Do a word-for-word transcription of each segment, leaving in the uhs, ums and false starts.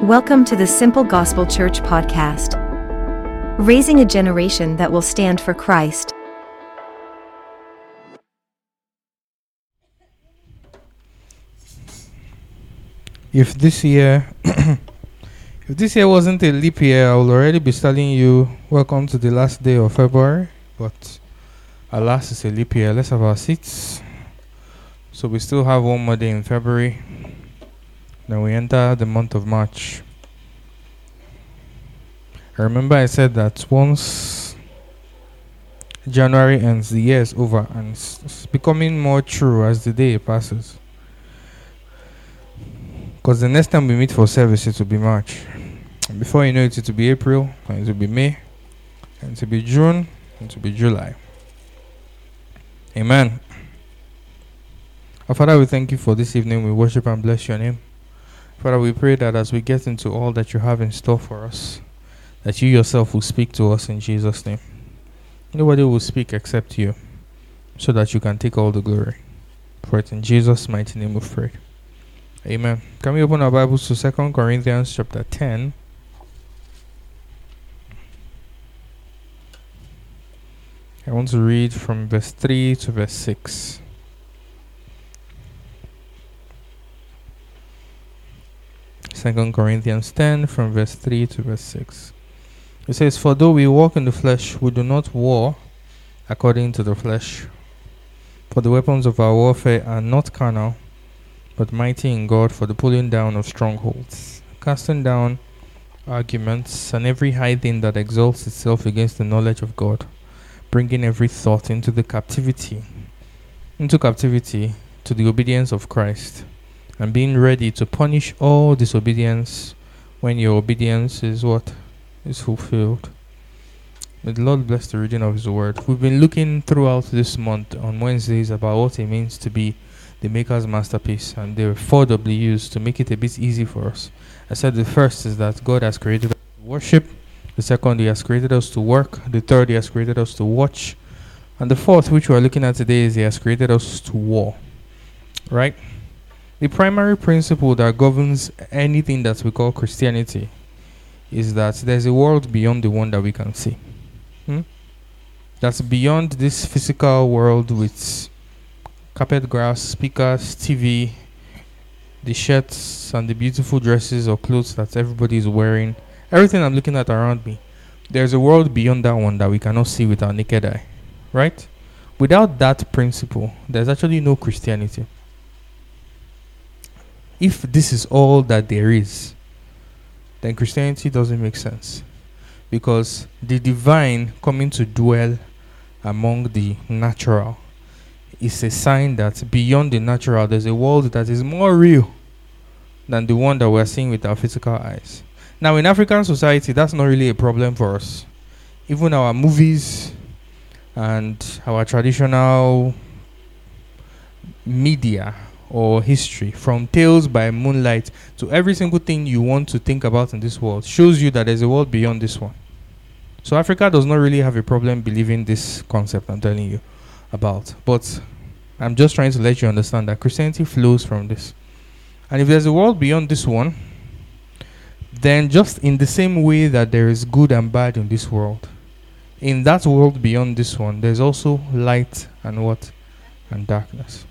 Welcome to the Simple Gospel Church podcast, raising a generation that will stand for Christ. If this year, if this year wasn't a leap year, I would already be telling you, welcome to the last day of February. But alas, it's a leap year. Let's have our seats. So we still have one more day in February. Then we enter the month of March. I remember I said that once January ends, the year is over, and it's, it's becoming more true as the day passes. Because the next time we meet for service, it will be March. And before you know it, it will be April, and it will be May, and it will be June, and it will be July. Amen. Our Father, we thank you for this evening. We worship and bless your name. Father, we pray that as we get into all that you have in store for us, that you yourself will speak to us in Jesus' name. Nobody will speak except you, so that you can take all the glory. For it in Jesus' mighty name we pray. Amen. Can we open our Bibles to Second Corinthians chapter ten? I want to read from verse three to verse six. Second Corinthians ten from verse three to verse six. It says, "For though we walk in the flesh, we do not war according to the flesh. For the weapons of our warfare are not carnal, but mighty in God for the pulling down of strongholds, casting down arguments and every high thing that exalts itself against the knowledge of God, bringing every thought into the captivity, into captivity to the obedience of Christ, and being ready to punish all disobedience when your obedience is what? Is fulfilled." May the Lord bless the reading of His word. We've been looking throughout this month on Wednesdays about what it means to be the Maker's masterpiece, and there are four W's to make it a bit easy for us. I said the first is that God has created us to worship. The second, He has created us to work. The third, He has created us to watch. And the fourth, which we are looking at today, is He has created us to war. Right? The primary principle that governs anything that we call Christianity is that there's a world beyond the one that we can see. Hmm? That's beyond this physical world with carpet grass, speakers, T V, the shirts and the beautiful dresses or clothes that everybody is wearing. Everything I'm looking at around me. There's a world beyond that one that we cannot see with our naked eye. Right? Without that principle, there's actually no Christianity. If this is all that there is, then Christianity doesn't make sense. Because the divine coming to dwell among the natural is a sign that beyond the natural, there's a world that is more real than the one that we're seeing with our physical eyes. Now, in African society, that's not really a problem for us. Even our movies and our traditional media or history, from Tales by Moonlight to every single thing you want to think about in this world, shows you that there's a world beyond this one. So Africa does not really have a problem believing this concept I'm telling you about. But I'm just trying to let you understand that Christianity flows from this. And if there's a world beyond this one, then just in the same way that there is good and bad in this world, in that world beyond this one, there's also light and what? And darkness.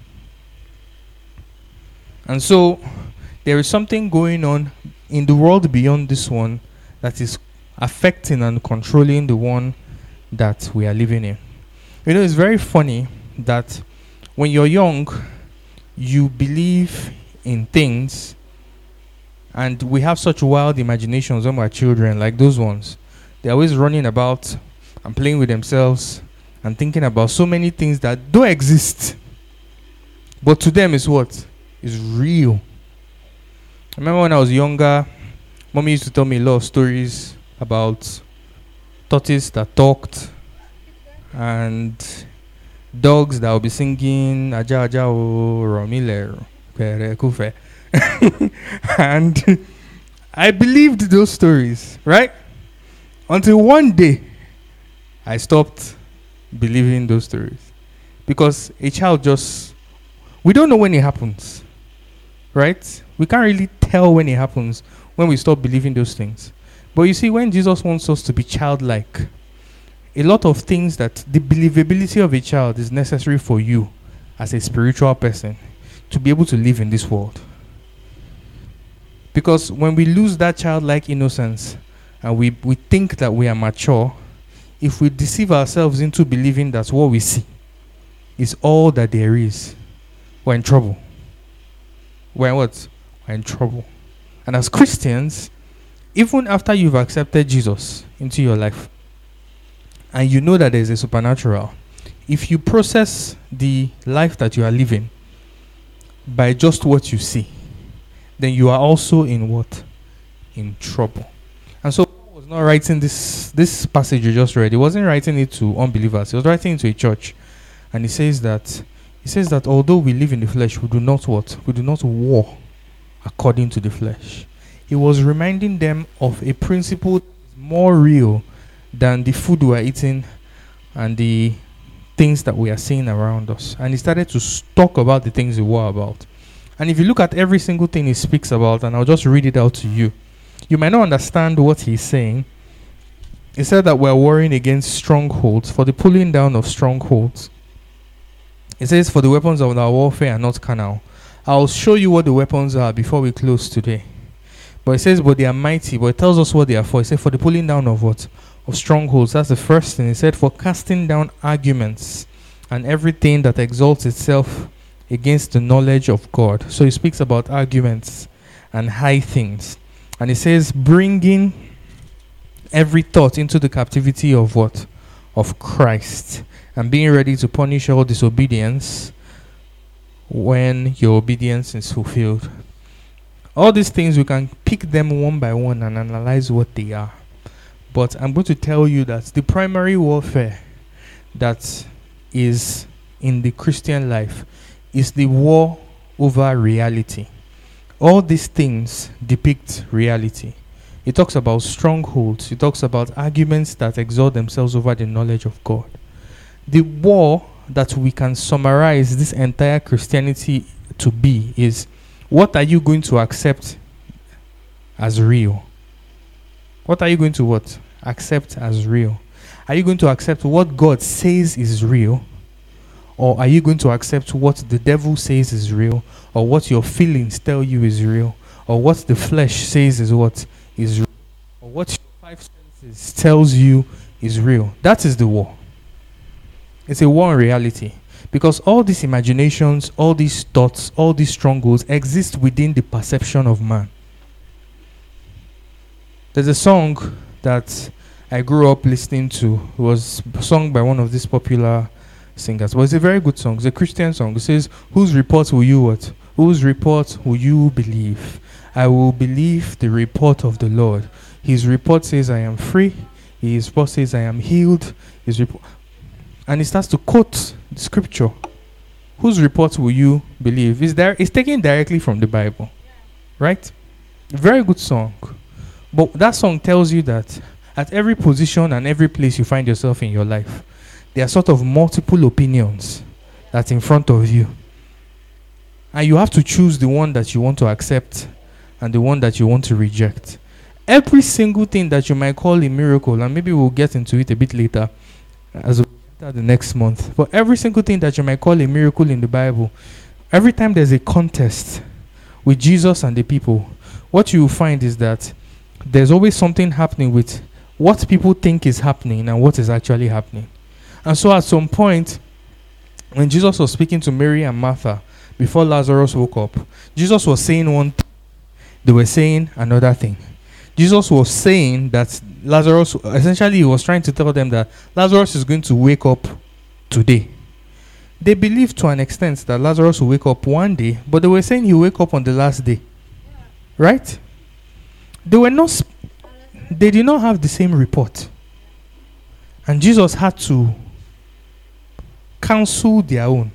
And so, there is something going on in the world beyond this one that is affecting and controlling the one that we are living in. You know, it's very funny that when you're young, you believe in things, and we have such wild imaginations when we're children, like those ones. They're always running about and playing with themselves and thinking about so many things that don't exist. But to them, it's what? Is real. I remember when I was younger, Mommy used to tell me a lot of stories about tortoises that talked and dogs that would be singing Aja Aja o Romile Pere Kufe. And I believed those stories, right? Until one day I stopped believing those stories. Because a child just, we don't know when it happens. right? We can't really tell when it happens. when we stop believing those things. But you see, when Jesus wants us to be childlike, a lot of things that the believability of a child is necessary for you as a spiritual person to be able to live in this world. Because when we lose that childlike innocence and we, we think that we are mature, if we deceive ourselves into believing that what we see is all that there is, we're in trouble. We're in what? We're in trouble. And as Christians, even after you've accepted Jesus into your life, and you know that there's a supernatural, if you process the life that you are living by just what you see, then you are also in what? In trouble. And so Paul was not writing this this passage you just read. He wasn't writing it to unbelievers. He was writing it to a church. And he says that he says that although we live in the flesh, we do not what? We do not war according to the flesh. He was reminding them of a principle that is more real than the food we are eating and the things that we are seeing around us. And he started to talk about the things he war about. And if you look at every single thing he speaks about, and I'll just read it out to you, you might not understand what he's saying. He said that we're warring against strongholds, for the pulling down of strongholds. It says, for the weapons of our warfare are not carnal. I'll show you what the weapons are before we close today. But it says, but they are mighty. But it tells us what they are for. It says, for the pulling down of what? Of strongholds. That's the first thing. It said, for casting down arguments and everything that exalts itself against the knowledge of God. So he speaks about arguments and high things. And he says, bringing every thought into the captivity of what? Of Christ. And being ready to punish all disobedience when your obedience is fulfilled. All these things, we can pick them one by one and analyze what they are. But I'm going to tell you that the primary warfare that is in the Christian life is the war over reality. All these things depict reality. It talks about strongholds. It talks about arguments that exalt themselves over the knowledge of God. The war that we can summarize this entire Christianity to be is, what are you going to accept as real? What are you going to what? Accept as real? Are you going to accept what God says is real? Or are you going to accept what the devil says is real? Or what your feelings tell you is real? Or what the flesh says is what is real? Or what your five senses tells you is real? That is the war. It's a war in reality. Because all these imaginations, all these thoughts, all these strongholds exist within the perception of man. There's a song that I grew up listening to. It was sung by one of these popular singers. But it's a very good song. It's a Christian song. It says, whose report will you what? Whose report will you believe? I will believe the report of the Lord. His report says I am free. His report says I am healed. His report... And he starts to quote the scripture. Whose report will you believe? Is there? It's taken directly from the Bible, right? Very good song. But that song tells you that at every position and every place you find yourself in your life, there are sort of multiple opinions that's in front of you. And you have to choose the one that you want to accept and the one that you want to reject. Every single thing that you might call a miracle, and maybe we'll get into it a bit later as we enter the next month. But every single thing that you might call a miracle in the Bible, every time there's a contest with Jesus and the people, what you will find is that there's always something happening with what people think is happening and what is actually happening. And so at some point, when Jesus was speaking to Mary and Martha before Lazarus woke up, Jesus was saying one thing, they were saying another thing. Jesus was saying that Lazarus, essentially he was trying to tell them that Lazarus is going to wake up today. They believed to an extent that Lazarus will wake up one day, but they were saying he'll wake up on the last day. Right? They were not, sp- they did not have the same report. And Jesus had to counsel their own.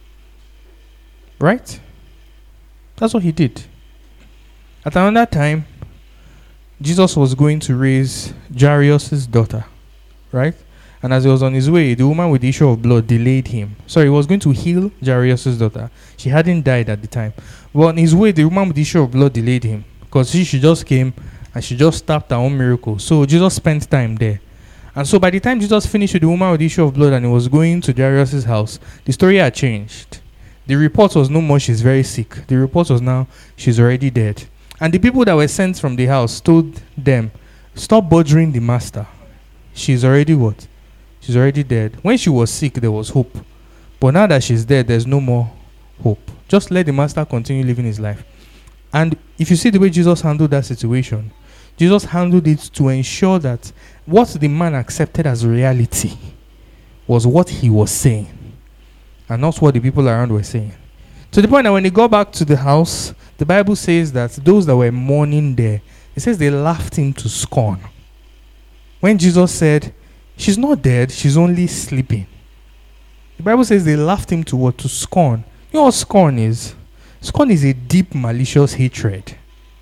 Right? That's what he did. At another time, Jesus was going to raise Jairus' daughter. Right? And as he was on his way, the woman with the issue of blood delayed him. Sorry, he was going to heal Jairus' daughter. She hadn't died at the time. But on his way, the woman with the issue of blood delayed him. because she, she just came and she just tapped her own miracle. So Jesus spent time there. And so by the time Jesus finished with the woman with the issue of blood and he was going to Jairus' house, the story had changed. The report was no more she's very sick. The report was now she's already dead. And the people that were sent from the house told them, stop bothering the master. She's already what? She's already dead. When she was sick, there was hope. But now that she's dead, there's no more hope. Just let the master continue living his life. And if you see the way Jesus handled that situation, Jesus handled it to ensure that what the man accepted as reality was what he was saying and not what the people around were saying. To the point that when he got back to the house, the Bible says that those that were mourning there, it says they laughed him to scorn. When Jesus said, she's not dead, she's only sleeping. The Bible says they laughed him to what? To scorn. You know what scorn is? Scorn is a deep, malicious hatred.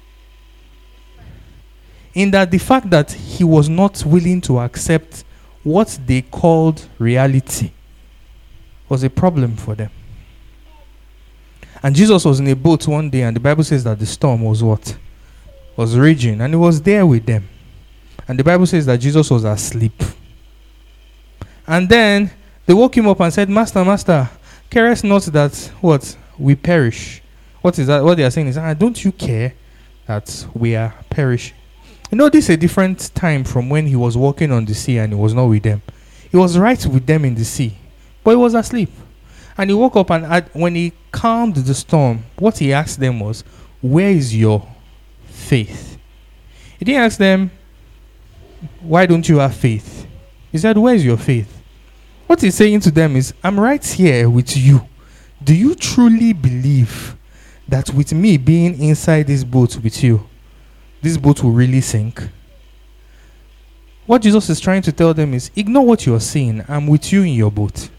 In that the fact that he was not willing to accept what they called reality was a problem for them. And Jesus was in a boat one day, and the Bible says that the storm was what? Was raging, and he was there with them. And the Bible says that Jesus was asleep. And then they woke him up and said, Master, Master, carest not that what? We perish. What is that? What they are saying is, ah, don't you care that we are perishing? You know, this is a different time from when he was walking on the sea and he was not with them. He was right with them in the sea, but he was asleep. And he woke up, and at, when he calmed the storm, what he asked them was, where is your faith? He didn't ask them, why don't you have faith? He said, where is your faith? What he's saying to them is, I'm right here with you. Do you truly believe that with me being inside this boat with you, this boat will really sink? What Jesus is trying to tell them is, ignore what you're seeing. I'm with you in your boat.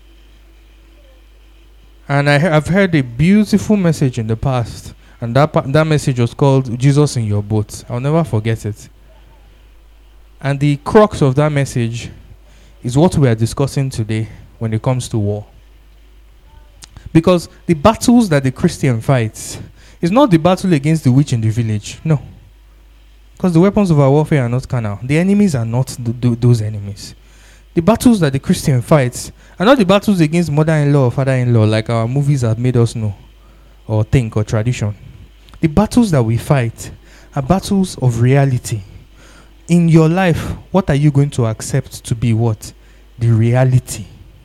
And I have heard a beautiful message in the past, and that pa- that message was called Jesus in Your Boat. I'll never forget it. And the crux of that message is what we are discussing today when it comes to war. Because the battles that the Christian fights is not the battle against the witch in the village. No. Because the weapons of our warfare are not carnal. The enemies are not th- th- those enemies. The battles that the Christian fights are not the battles against mother-in-law or father-in-law like our movies have made us know or think or tradition. The battles that we fight are battles of reality. In your life, what are you going to accept to be what? The reality.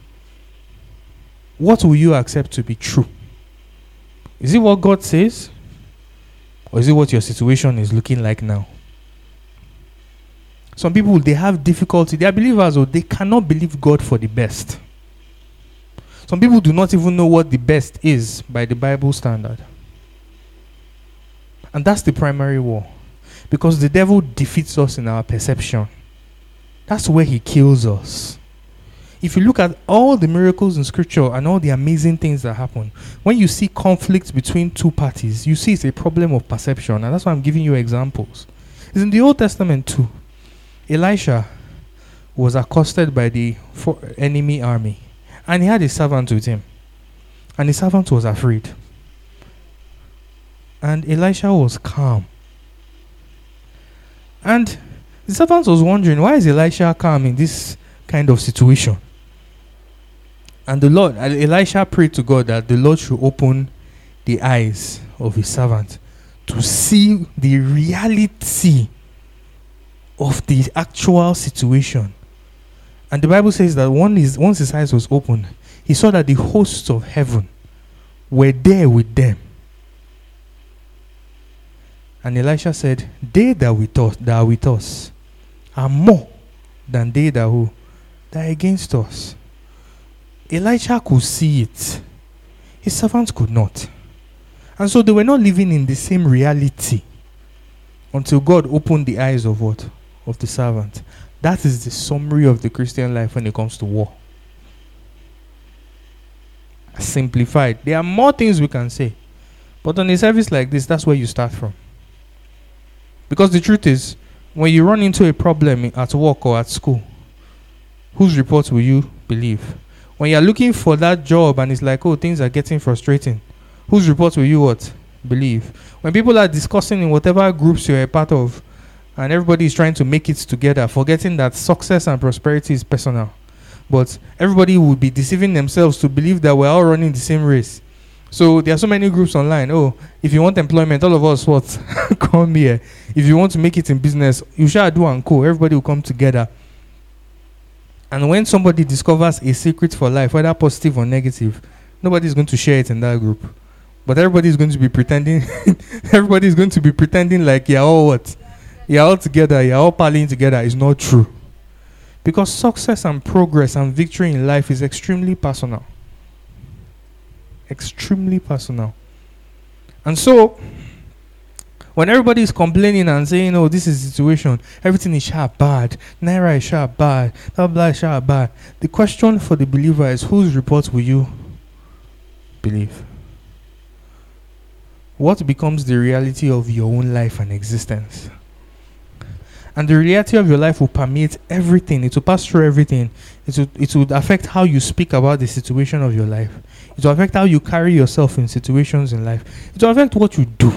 What will you accept to be true? Is it what God says? Or is it what your situation is looking like now? Some people, they have difficulty. They are believers, or they cannot believe God for the best. Some people do not even know what the best is by the Bible standard. And that's the primary war. Because the devil defeats us in our perception. That's where he kills us. If you look at all the miracles in scripture and all the amazing things that happen, when you see conflict between two parties, you see it's a problem of perception. And that's why I'm giving you examples. It's in the Old Testament too. Elisha was accosted by the enemy army, and he had a servant with him, and the servant was afraid, and Elisha was calm, and the servant was wondering, why is Elisha calm in this kind of situation? And the Lord, Elisha prayed to God that the Lord should open the eyes of his servant to see the reality of the actual situation. And the Bible says that one is, once his eyes was opened, he saw that the hosts of heaven were there with them. And Elisha said, they that, with us, that are with us are more than they that, who, that are against us. Elisha could see it. His servants could not. And so they were not living in the same reality until God opened the eyes of what? Of the servant. That is the summary of the Christian life when it comes to war. Simplified. There are more things we can say. But on a service like this, that's where you start from. Because the truth is, when you run into a problem at work or at school, whose report will you believe? When you're looking for that job and it's like, oh, things are getting frustrating, whose report will you what? Believe. When people are discussing in whatever groups you're a part of, and everybody is trying to make it together, forgetting that success and prosperity is personal. But everybody would be deceiving themselves to believe that we're all running the same race. So there are so many groups online. Oh, if you want employment, all of us what? Come here. If you want to make it in business, you shall do and co. Everybody will come together. And when somebody discovers a secret for life, whether positive or negative, nobody is going to share it in that group. But everybody is going to be pretending. Everybody is going to be pretending like you're all what? You're all together. You're all partying together. It's not true. Because success and progress and victory in life is extremely personal. Extremely personal. And so, when everybody is complaining and saying, oh, this is the situation, everything is sharp bad, Naira is sharp bad, blah blah is sharp bad, the question for the believer is, whose report will you believe? What becomes the reality of your own life and existence? And the reality of your life will permeate everything. It will pass through everything. It will, it will affect how you speak about the situation of your life. It will affect how you carry yourself in situations in life. It will affect what you do.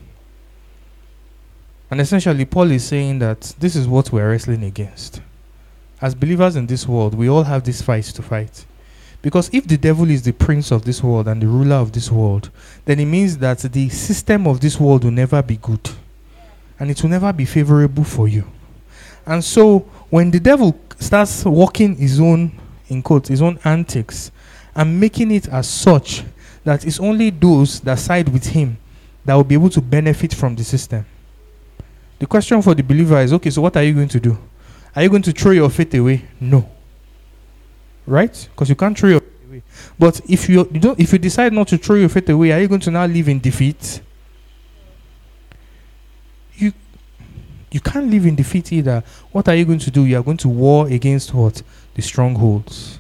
And essentially, Paul is saying that this is what we're wrestling against. As believers in this world, we all have this fight to fight. Because if the devil is the prince of this world and the ruler of this world, then it means that the system of this world will never be good. And it will never be favorable for you. And so, when the devil starts working his own, in quotes, his own antics, and making it as such that it's only those that side with him that will be able to benefit from the system. The question for the believer is, okay, so what are you going to do? Are you going to throw your faith away? No. Right? Because you can't throw your faith away. But if you, you don't, if you decide not to throw your faith away, are you going to now live in defeat? You, you can't live in defeat either. What are you going to do? You are going to war against what? The strongholds.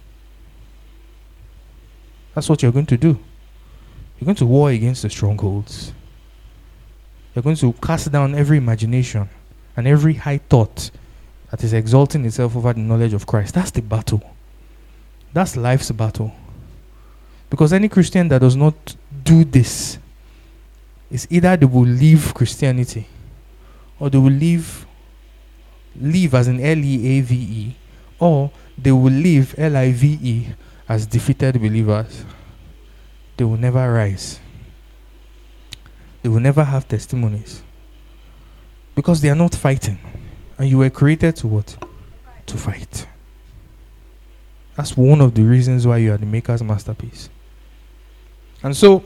That's what you're going to do. You're going to war against the strongholds. You're going to cast down every imagination and every high thought that is exalting itself over the knowledge of Christ. That's the battle. That's life's battle. Because any Christian that does not do this is either they will leave Christianity or they will leave, leave as in L E A V E, or they will leave L I V E as defeated believers. They will never rise. They will never have testimonies. Because they are not fighting. And you were created to what? To fight. That's one of the reasons why you are the Maker's masterpiece. And so,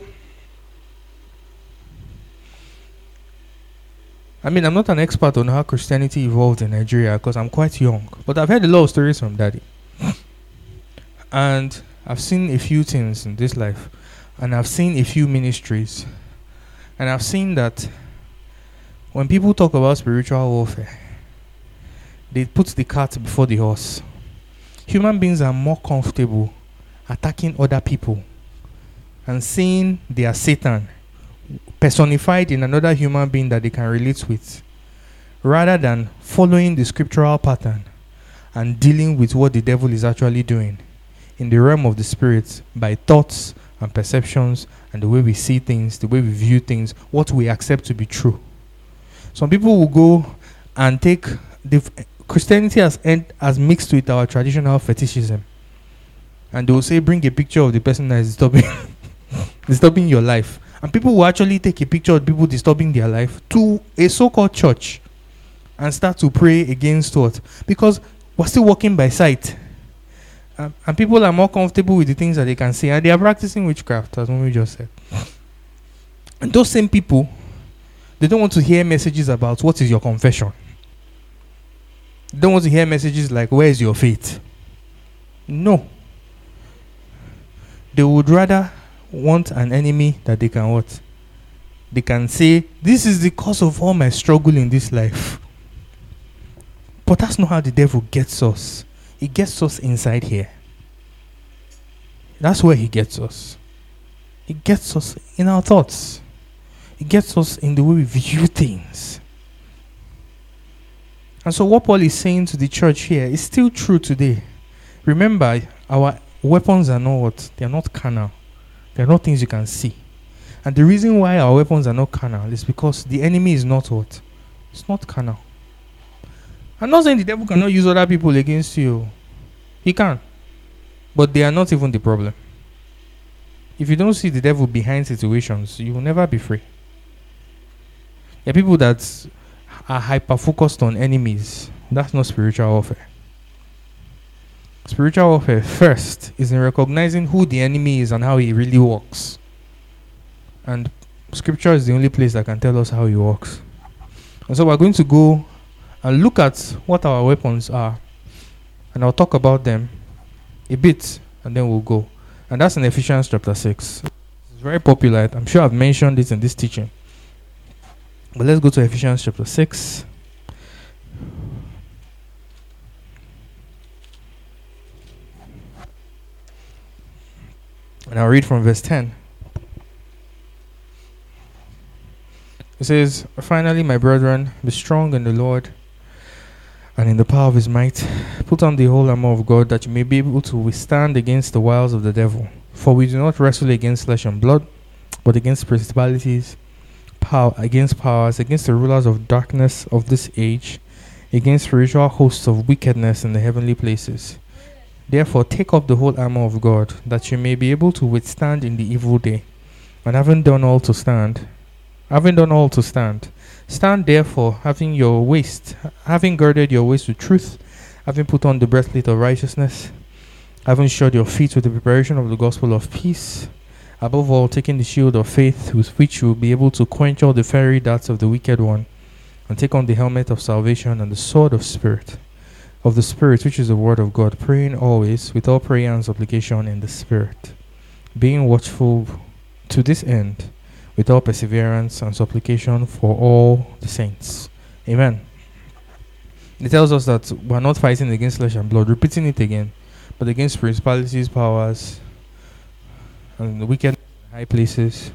I mean, I'm not an expert on how Christianity evolved in Nigeria because I'm quite young. But I've heard a lot of stories from Daddy. And I've seen a few things in this life. And I've seen a few ministries. And I've seen that when people talk about spiritual warfare, they put the cart before the horse. Human beings are more comfortable attacking other people and saying they are Satan personified in another human being that they can relate with, rather than following the scriptural pattern and dealing with what the devil is actually doing in the realm of the spirit by thoughts and perceptions and the way we see things, the way we view things, what we accept to be true. Some people will go and take the f- Christianity has end, has mixed with our traditional fetishism, and they will say, bring a picture of the person that is disturbing disturbing your life. And people will actually take a picture of people disturbing their life to a so-called church and start to pray against what? Because we're still walking by sight. Um, and people are more comfortable with the things that they can see, and they are practicing witchcraft, as we just said. And those same people, they don't want to hear messages about what is your confession. They don't want to hear messages like, where is your faith? No. They would rather want an enemy that they can what? They can say, this is the cause of all my struggle in this life. But that's not how the devil gets us. He gets us inside here. That's where he gets us. He gets us in our thoughts. He gets us in the way we view things. And so what Paul is saying to the church here is still true today. Remember, our weapons are not what? They are not carnal. They are not things you can see. And the reason why our weapons are not carnal is because the enemy is not what? It's not carnal. I'm not saying the devil cannot use other people against you. He can. But they are not even the problem. If you don't see the devil behind situations, you will never be free. There are people that are hyper-focused on enemies. That's not spiritual warfare. Spiritual warfare first is in recognizing who the enemy is and how he really works. And scripture is the only place that can tell us how he works. And so we're going to go and look at what our weapons are. And I'll talk about them a bit and then we'll go. And that's in Ephesians chapter six. It's very popular. I'm sure I've mentioned it in this teaching. But let's go to Ephesians chapter six. And I'll read from verse ten. It says, "Finally, my brethren, be strong in the Lord and in the power of his might. Put on the whole armor of God, that you may be able to withstand against the wiles of the devil. For we do not wrestle against flesh and blood, but against principalities, power, against powers, against the rulers of darkness of this age, against spiritual hosts of wickedness in the heavenly places. Therefore, take up the whole armor of God, that you may be able to withstand in the evil day. And having done all to stand, having done all to stand, stand therefore, having your waist, having girded your waist with truth, having put on the breastplate of righteousness, having shod your feet with the preparation of the gospel of peace, above all, taking the shield of faith, with which you will be able to quench all the fiery darts of the wicked one, and take on the helmet of salvation and the sword of spirit, of the Spirit, which is the word of God, praying always with all prayer and supplication in the Spirit, being watchful to this end with all perseverance and supplication for all the saints." Amen. It tells us that we're not fighting against flesh and blood, repeating it again, but against principalities, powers, and the wicked high places.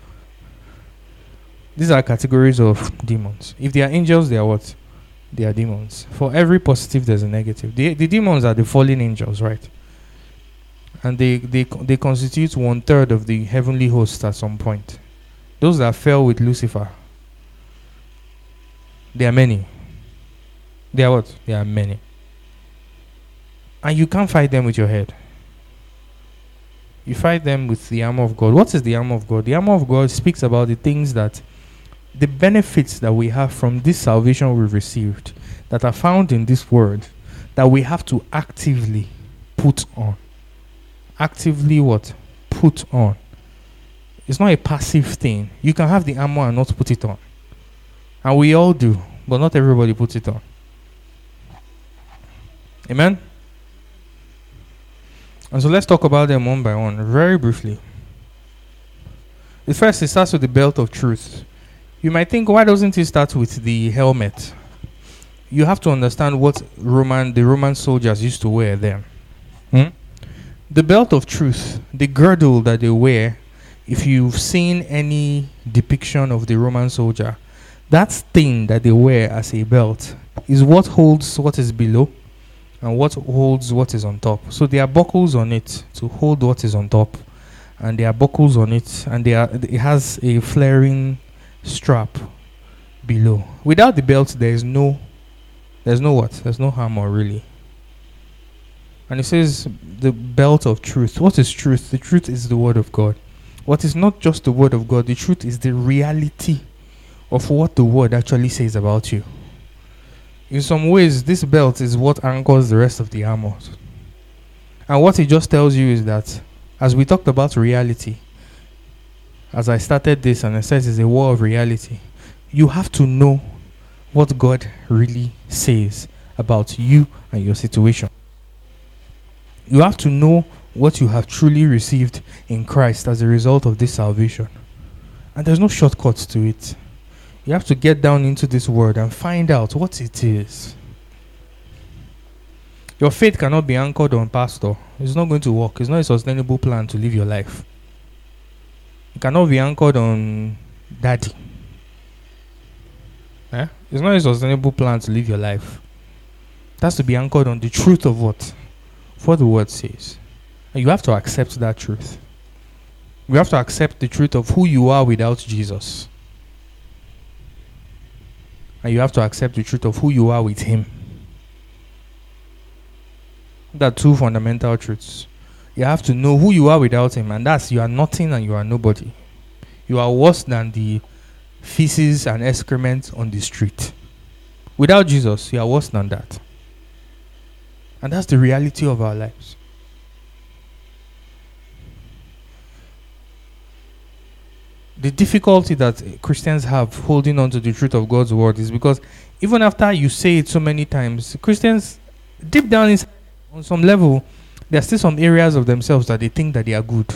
These are categories of demons. If they are angels, they are what? They are demons. For every positive, there's a negative. The, the demons are the fallen angels, right? And they, they, they constitute one third of the heavenly hosts at some point. Those that fell with Lucifer, there are many. They are what? There are many. And you can't fight them with your head. You fight them with the armor of God. What is the armor of God? The armor of God speaks about the things that the benefits that we have from this salvation we've received, that are found in this word, that we have to actively put on. Actively what? Put on. It's not a passive thing. You can have the armor and not put it on. And we all do, but not everybody puts it on. Amen? And so let's talk about them one by one, very briefly. The first, it starts with the belt of truth. You might think, why doesn't it start with the helmet? You have to understand what Roman the Roman soldiers used to wear then. Hmm? The belt of truth, the girdle that they wear, if you've seen any depiction of the Roman soldier, that thing that they wear as a belt is what holds what is below and what holds what is on top. So there are buckles on it to hold what is on top, and there are buckles on it, and there are, it has a flaring strap below. Without the belt, there is no, there's no what? There's no armor really. And it says the belt of truth. What is truth? The truth is the word of God. What is not just the word of God, the truth is the reality of what the word actually says about you. In some ways, this belt is what anchors the rest of the armor. And what it just tells you is that, as we talked about reality, as I started this and I said it's a war of reality, you have to know what God really says about you and your situation. You have to know what you have truly received in Christ as a result of this salvation. And there's no shortcuts to it. You have to get down into this word and find out what it is. Your faith cannot be anchored on pastor. It's not going to work. It's not a sustainable plan to live your life. It cannot be anchored on daddy. Eh? It's not a sustainable plan to live your life. It has to be anchored on the truth of what? Of what the word says. And you have to accept that truth. You have to accept the truth of who you are without Jesus. And you have to accept the truth of who you are with him. There are two fundamental truths. You have to know who you are without him, and that's you are nothing and you are nobody. You are worse than the feces and excrement on the street. Without Jesus, you are worse than that. And that's the reality of our lives. The difficulty that Christians have holding on to the truth of God's word is because even after you say it so many times, Christians, deep down inside, on some level, there are still some areas of themselves that they think that they are good.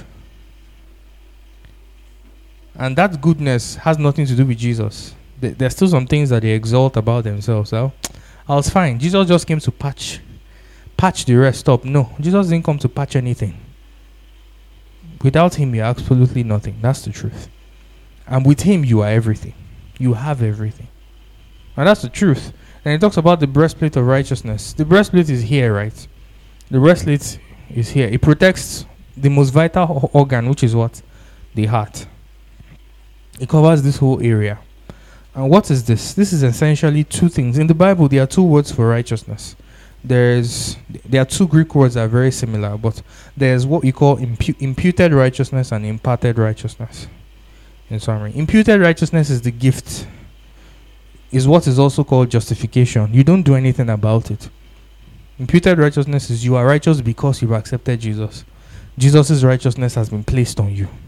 And that goodness has nothing to do with Jesus. There, there are still some things that they exalt about themselves. So, I was fine. Jesus just came to patch, patch the rest up. No, Jesus didn't come to patch anything. Without him, you're absolutely nothing. That's the truth. And with him, you are everything. You have everything. And that's the truth. And he talks about the breastplate of righteousness. The breastplate is here, right? The breastplate is here. It protects the most vital organ, which is what? The heart. It covers this whole area. And what is this? This is essentially two things. In the Bible, there are two words for righteousness. There's there are two Greek words that are very similar, but there's what we call impu- imputed righteousness and imparted righteousness. In summary, imputed righteousness is the gift, is what is also called justification. You don't do anything about it. Imputed righteousness is you are righteous because you've accepted Jesus. Jesus' righteousness has been placed on you.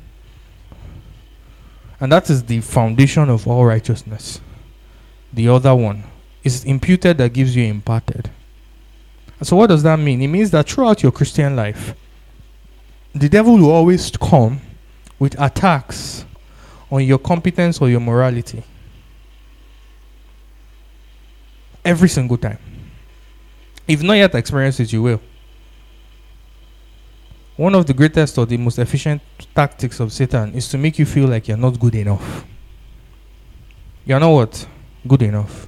And that is the foundation of all righteousness. The other one is imputed that gives you imparted. And so what does that mean? It means that throughout your Christian life, the devil will always come with attacks on your competence or your morality. Every single time. If not yet experienced it, you will. One of the greatest or the most efficient tactics of Satan is to make you feel like you're not good enough. You're not what? Good enough.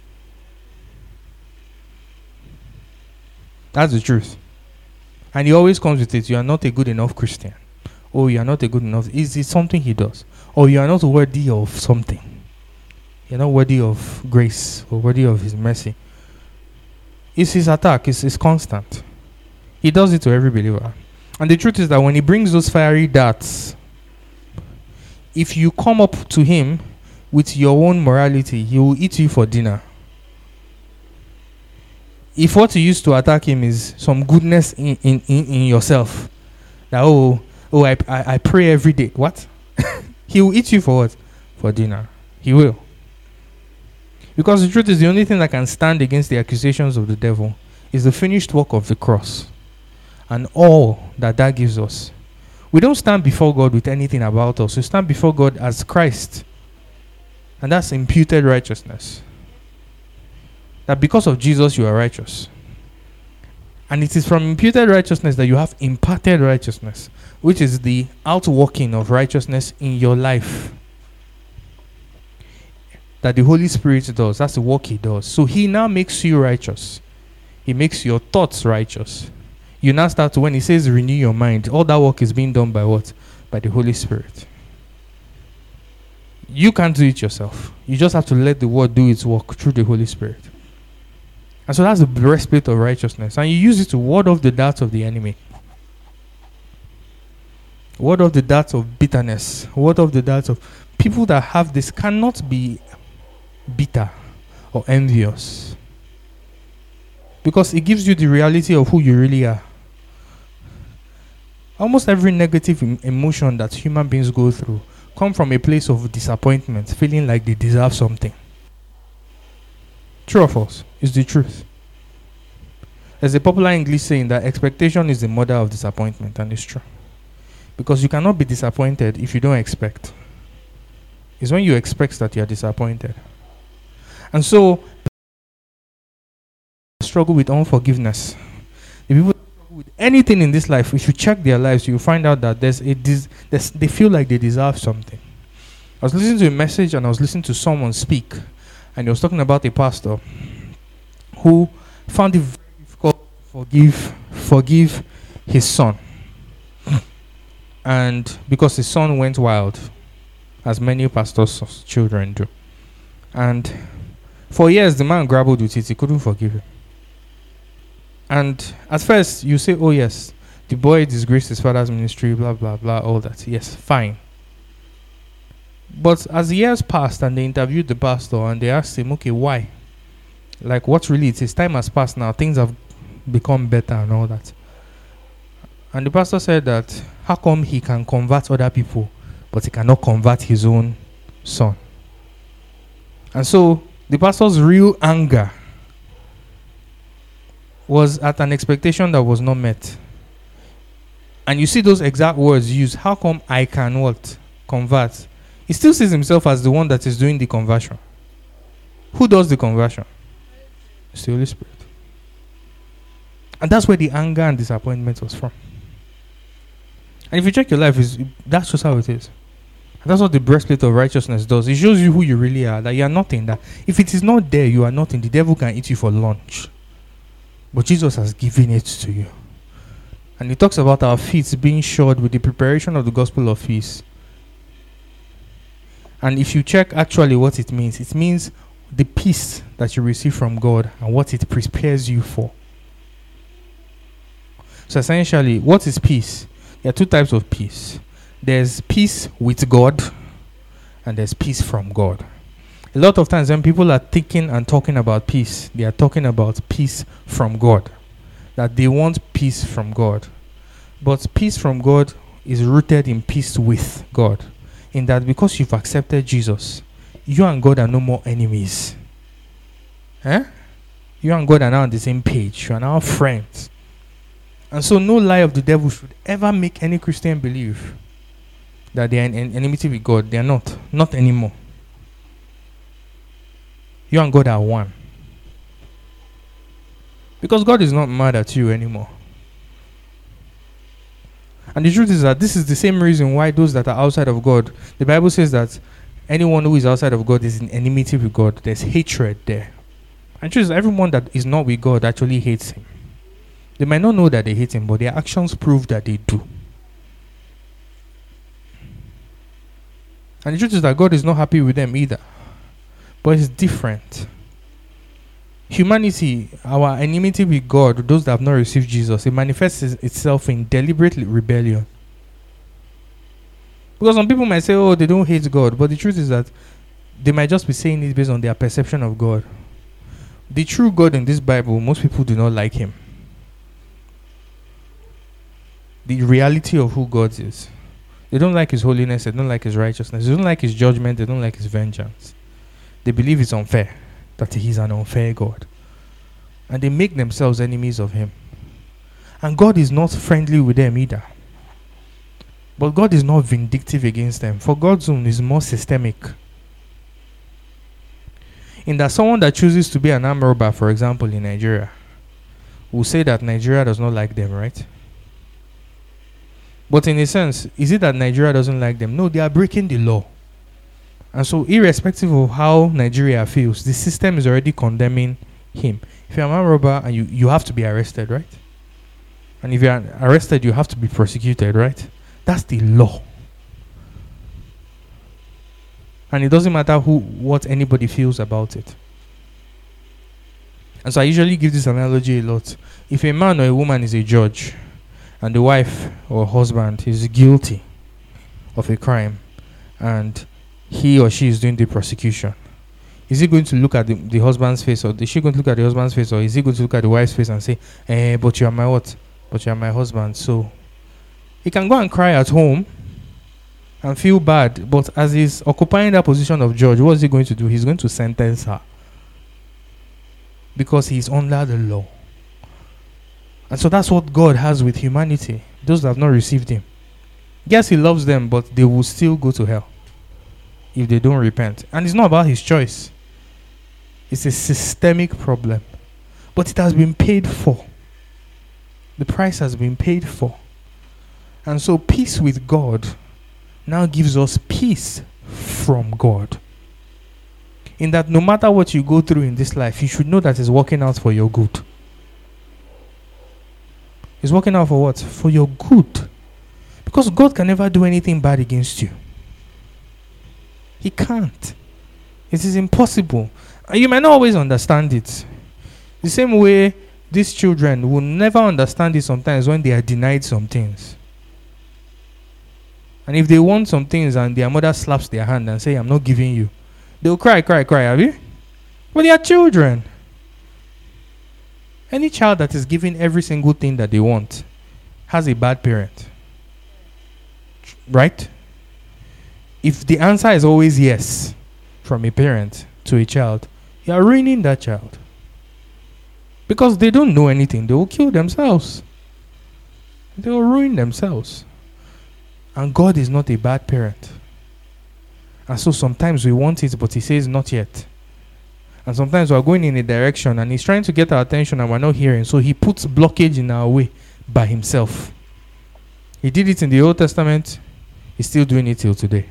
That's the truth. And he always comes with it. You are not a good enough Christian. Oh, you are not a good enough. Is it something he does? Or you are not worthy of something. You're not worthy of grace or worthy of his mercy. It's his attack. It's, it's constant. He does it to every believer. And the truth is that when he brings those fiery darts, if you come up to him with your own morality, he will eat you for dinner. If what you use to attack him is some goodness in, in, in, in yourself, that oh, oh I, I, I pray every day. What? He will eat you for what? For dinner. He will. Because the truth is the only thing that can stand against the accusations of the devil is the finished work of the cross. And all that that gives us. We don't stand before God with anything about us. We stand before God as Christ. And that's imputed righteousness. That because of Jesus you are righteous. And it is from imputed righteousness that you have imparted righteousness, which is the outworking of righteousness in your life. That the Holy Spirit does. That's the work he does. So he now makes you righteous. He makes your thoughts righteous. You now start to, when he says renew your mind, all that work is being done by what? By the Holy Spirit. You can't do it yourself. You just have to let the word do its work through the Holy Spirit. And so that's the breastplate of righteousness. And you use it to ward off the darts of the enemy. Ward off the darts of bitterness. Ward off the darts of people that have this cannot be bitter or envious. Because it gives you the reality of who you really are. Almost every negative em- emotion that human beings go through come from a place of disappointment, feeling like they deserve something. True or false? It's the truth. There's a popular English saying that expectation is the mother of disappointment, and it's true. Because you cannot be disappointed if you don't expect. It's when you expect that you are disappointed. And so, struggle with unforgiveness. The people that struggle with anything in this life, if you check their lives, you'll find out that there's a des- there's, they feel like they deserve something. I was listening to a message and I was listening to someone speak, and he was talking about a pastor who found it very difficult to forgive, forgive his son. And because his son went wild, as many pastors' children do. And for years, the man grappled with it. He couldn't forgive him. And at first, you say, oh yes, the boy disgraced his father's ministry, blah, blah, blah, all that. Yes, fine. But as the years passed and they interviewed the pastor and they asked him, okay, why? Like, what really it is? Time has passed now. Things have become better and all that. And the pastor said that, how come he can convert other people, but he cannot convert his own son? And so, the pastor's real anger was at an expectation that was not met. And you see those exact words used. How come I can what? Convert. He still sees himself as the one that is doing the conversion. Who does the conversion? It's the Holy Spirit. And that's where the anger and disappointment was from. And if you check your life, is that's just how it is. And that's what the breastplate of righteousness does. It shows you who you really are. That you are nothing. That if it is not there, you are nothing. The devil can eat you for lunch. But Jesus has given it to you. And he talks about our feet being shod with the preparation of the gospel of peace. And if you check actually what it means, it means the peace that you receive from God and what it prepares you for. So essentially, what is peace? There are two types of peace. There's peace with God and there's peace from God. A lot of times when people are thinking and talking about peace, they are talking about peace from God. That they want peace from God. But peace from God is rooted in peace with God. In that because you've accepted Jesus, you and God are no more enemies. Eh? You and God are now on the same page. You are now friends. And so no lie of the devil should ever make any Christian believe that they are in enmity with God. They are not. Not anymore. You and God are one. Because God is not mad at you anymore. And the truth is that this is the same reason why those that are outside of God, the Bible says that anyone who is outside of God is in enmity with God. There's hatred there. And the truth is everyone that is not with God actually hates him. They might not know that they hate him, but their actions prove that they do. And the truth is that God is not happy with them either. But it's different. Humanity, our enmity with God, those that have not received Jesus, it manifests itself in deliberate rebellion. Because some people might say, oh, they don't hate God. But the truth is that they might just be saying it based on their perception of God. The true God in this Bible, most people do not like him. The reality of who God is. They don't like his holiness. They don't like his righteousness. They don't like his judgment. They don't like his vengeance. They believe it's unfair. That he's an unfair God. And they make themselves enemies of him. And God is not friendly with them either. But God is not vindictive against them. For God's own is more systemic. In that someone that chooses to be an armed robber, for example, in Nigeria, will say that Nigeria does not like them, right? But in a sense, is it that Nigeria doesn't like them? No, they are breaking the law. And so, irrespective of how Nigeria feels, the system is already condemning him. If you're a man robber, and you, you have to be arrested, right? And if you're arrested, you have to be prosecuted, right? That's the law. And it doesn't matter who, what anybody feels about it. And so I usually give this analogy a lot. If a man or a woman is a judge, and the wife or husband is guilty of a crime, and he or she is doing the prosecution, is he going to look at the, the husband's face, or is she going to look at the husband's face, or is he going to look at the wife's face and say, eh, but you are my what? But you are my husband. So he can go and cry at home and feel bad, but as he's occupying that position of judge, what is he going to do? He's going to sentence her. Because he's under the law. And so that's what God has with humanity. Those that have not received him. Yes, he loves them, but they will still go to hell if they don't repent. And it's not about his choice. It's a systemic problem. But it has been paid for. The price has been paid for. And so peace with God now gives us peace from God. In that no matter what you go through in this life, you should know that it's working out for your good. It's working out for what? For your good. Because God can never do anything bad against you. He can't. It is impossible. And you might not always understand it. The same way these children will never understand it sometimes when they are denied some things. And if they want some things and their mother slaps their hand and say, I'm not giving you, they'll cry, cry, cry, have you? But they are children. Any child that is given every single thing that they want has a bad parent. Right? If the answer is always yes from a parent to a child, you are ruining that child. Because they don't know anything. They will kill themselves. They will ruin themselves. And God is not a bad parent. And so sometimes we want it, but he says not yet. And sometimes we're going in a direction and he's trying to get our attention and we're not hearing. So he puts blockage in our way by himself. He did it in the Old Testament. He's still doing it till today.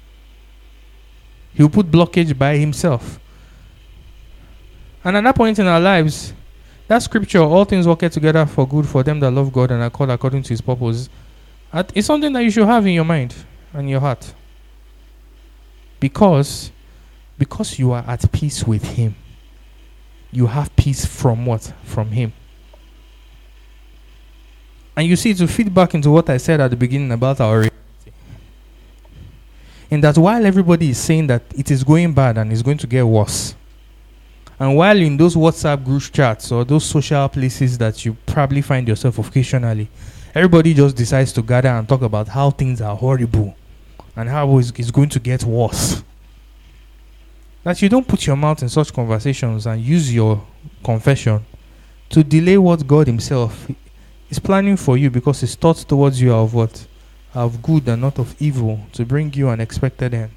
He'll put blockage by himself. And at that point in our lives, that scripture, all things work together for good for them that love God and are called according to his purpose, it's something that you should have in your mind and your heart. Because, because you are at peace with him. You have peace from what? From him. And you see, to feed back into what I said at the beginning about our reality. In that while everybody is saying that it is going bad and it's going to get worse, and while in those WhatsApp group chats or those social places that you probably find yourself occasionally, everybody just decides to gather and talk about how things are horrible and how it's, it's going to get worse. That you don't put your mouth in such conversations and use your confession to delay what God himself is planning for you, because his thoughts towards you are of what? Of good and not of evil, to bring you an expected end.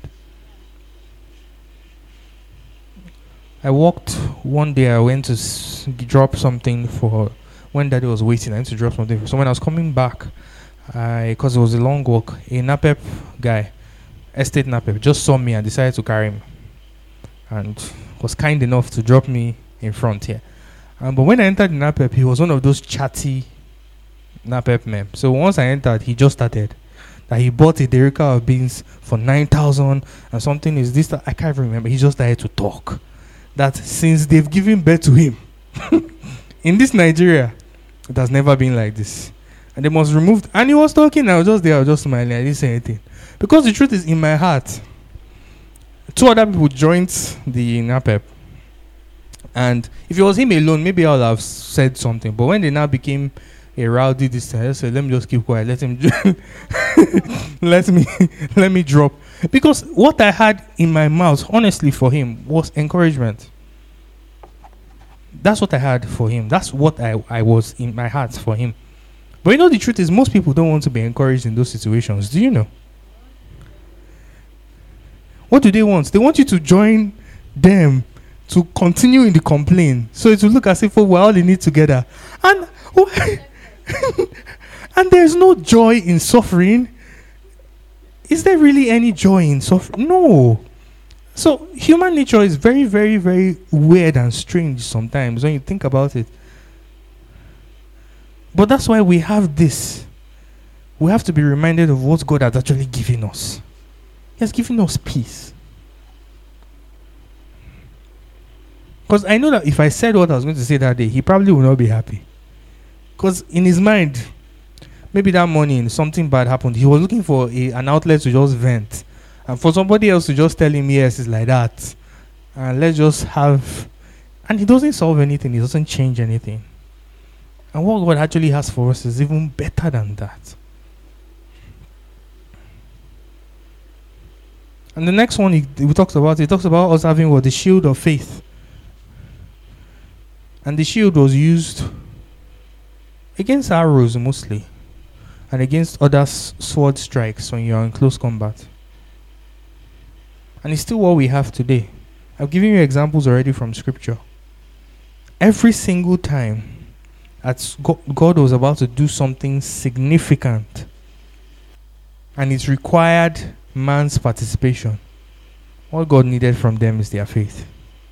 I walked one day, I went to s- drop something for, when daddy was waiting, I went to drop something. So when I was coming back, because it was a long walk, a NAPEP guy, estate NAPEP, just saw me and decided to carry me. And was kind enough to drop me in front here. Um, but when I entered the NAPEP, he was one of those chatty NAPEP men. So once I entered, he just started. That he bought a derica of beans for nine thousand and something is this, that I can't remember. He just started to talk. That since they've given birth to him, in this Nigeria, it has never been like this. And they must remove, and he was talking, I was just there, I was just smiling, I didn't say anything. Because the truth is, in my heart, two other people joined the NAPEP. And if it was him alone, maybe I would have said something. But when they now became a rowdy this time, I said, let me just keep quiet. Let him let me let me drop. Because what I had in my mouth, honestly, for him was encouragement. That's what I had for him. That's what I, I was in my heart for him. But you know, the truth is, most people don't want to be encouraged in those situations. Do you know? What do they want? They want you to join them to continue in the complaint. So it will look as if, oh, we're all in it together. And and there's no joy in suffering. Is there really any joy in suffering? No. So human nature is very, very, very weird and strange sometimes when you think about it. But that's why we have this. We have to be reminded of what God has actually given us. He has given us peace. Because I know that if I said what I was going to say that day, he probably would not be happy. Because in his mind, maybe that morning something bad happened. He was looking for a, an outlet to just vent. And for somebody else to just tell him, yes, it's like that. And let's just have... And he doesn't solve anything. He doesn't change anything. And what God actually has for us is even better than that. And the next one he, he talks about, he talks about us having what? The shield of faith. And the shield was used against arrows mostly, and against other s- sword strikes when you are in close combat. And it's still what we have today. I've given you examples already from scripture. Every single time that God was about to do something significant, and it required man's participation, all God needed from them is their faith.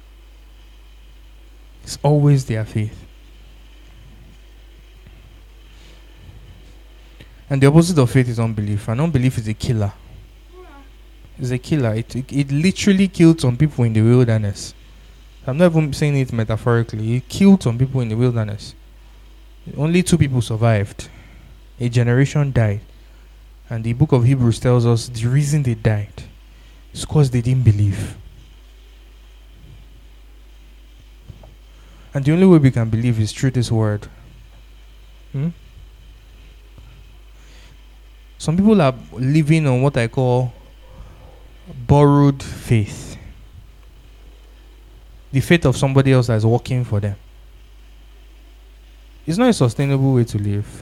It's always their faith. And the opposite of faith is unbelief. And unbelief is a killer. It's a killer. It, it, it literally killed some people in the wilderness. I'm not even saying it metaphorically. It killed some people in the wilderness. Only two people survived. A generation died. And the book of Hebrews tells us the reason they died is because they didn't believe. And the only way we can believe is through this word. Hmm? Some people are living on what I call borrowed faith. The faith of somebody else that is working for them. It's not a sustainable way to live.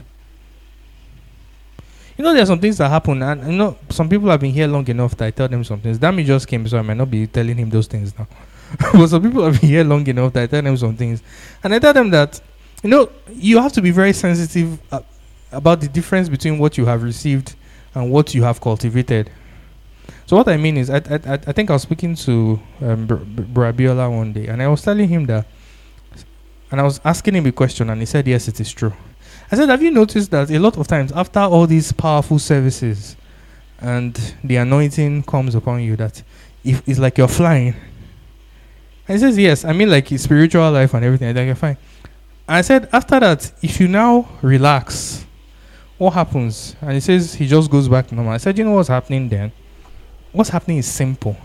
You know, there are some things that happen, and you know, some people have been here long enough that I tell them some things. Dami just came, so I might not be telling him those things now. But some people have been here long enough that I tell them some things. And I tell them that, you know, you have to be very sensitive uh, about the difference between what you have received and what you have cultivated. So what I mean is, I I, I think I was speaking to um, Br- Br- Brabiola one day, and I was telling him that, and I was asking him a question, and he said, yes, it is true. I said, have you noticed that a lot of times after all these powerful services and the anointing comes upon you, that if it's like you're flying? And he says, yes, I mean like spiritual life and everything, like you're fine. And I said, after that, if you now relax, what happens? And he says he just goes back to normal. I said, you know what's happening then? What's happening is simple.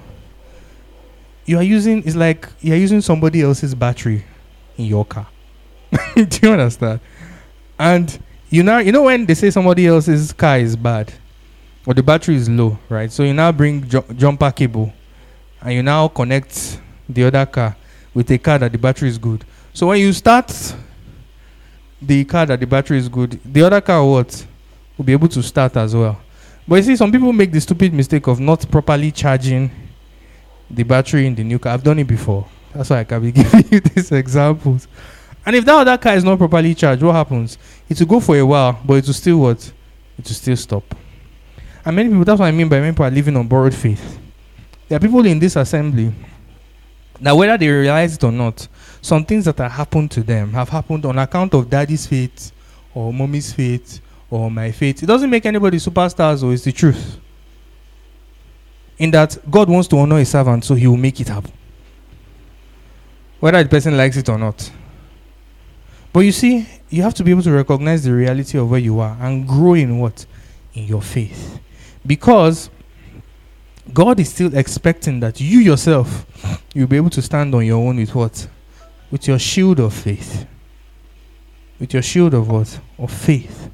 You are using, it's like you're using somebody else's battery in your car. Do you understand? And you know, you know when they say somebody else's car is bad or the battery is low, right? So you now bring ju- jumper cable and you now connect the other car with a car that the battery is good. So when you start the car that the battery is good, the other car what will be able to start as well. But you see, some people make the stupid mistake of not properly charging the battery in the new car. I've done it before. That's why I can be giving you these examples. And if that other car is not properly charged, what happens? It will go for a while, but it will still what? It will still stop. And many people, that's what I mean by many people are living on borrowed faith. There are people in this assembly that whether they realize it or not, some things that have happened to them have happened on account of daddy's faith or mommy's faith or my faith. It doesn't make anybody superstars, or it's the truth. In that God wants to honor his servant, so he will make it happen. Whether the person likes it or not. But you see, you have to be able to recognize the reality of where you are and grow in what? In your faith. Because God is still expecting that you yourself, you'll be able to stand on your own with what? With your shield of faith. With your shield of what? Of faith.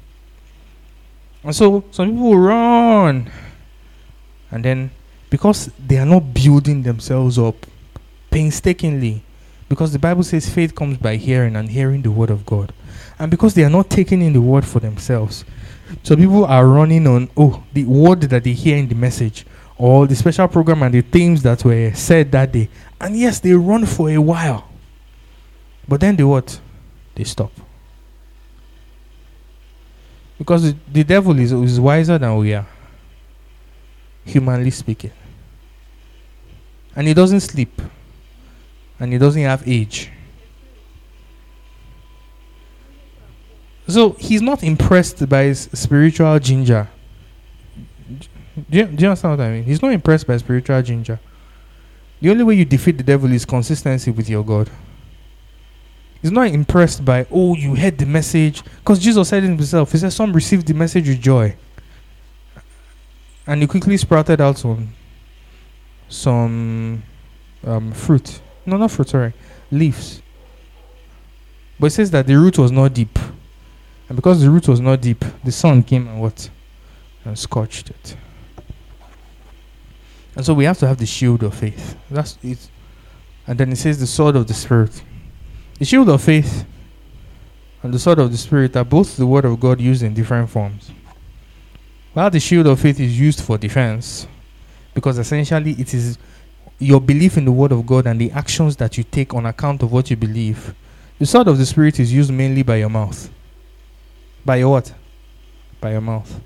And so, some people run. And then, because they are not building themselves up painstakingly, because the Bible says faith comes by hearing, and hearing the word of God. And because they are not taking in the word for themselves. So people are running on, oh, the word that they hear in the message, or the special program and the themes that were said that day. And yes, they run for a while. But then they what? They stop. Because the, the devil is, is wiser than we are. Humanly speaking. And he doesn't sleep. And he doesn't have age. So he's not impressed by his spiritual ginger. Do you, do you understand what I mean? He's not impressed by spiritual ginger. The only way you defeat the devil is consistency with your God. He's not impressed by, oh, you heard the message. Because Jesus said it himself. He said, some received the message with joy. And he quickly sprouted out some, some um, fruit. No, not fruit, sorry. Leaves. But it says that the root was not deep. And because the root was not deep, the sun came and what? And scorched it. And so we have to have the shield of faith. That's it. And then it says the sword of the Spirit. The shield of faith and the sword of the Spirit are both the word of God used in different forms. While the shield of faith is used for defense, because essentially it is your belief in the word of God and the actions that you take on account of what you believe. The sword of the Spirit is used mainly by your mouth. By your what? By your mouth.